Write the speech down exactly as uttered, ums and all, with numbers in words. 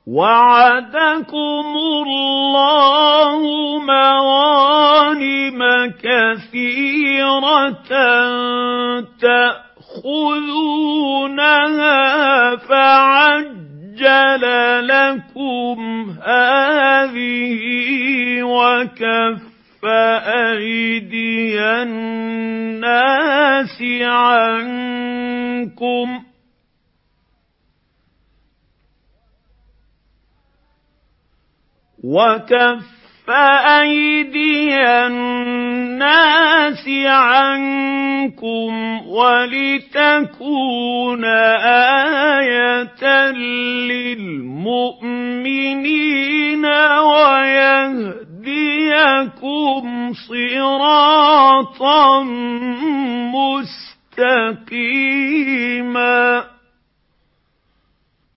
وَعَدَكُمُ اللَّهُ مَغَانِمَ كَثِيرَةً تَأْخُذُونَهَا فَعَجَّلَ لَكُمْ هَٰذِهِ وَكَفَّ أَيْدِيَ النَّاسِ عَنكُمْ وَكَفَّ أَيْدِيَ النَّاسِ عَنكُمْ وَلِتَكُونَ آيَةً لِّلْمُؤْمِنِينَ وَيَهْدِيَكُمْ صِرَاطًا مُّسْتَقِيمًا.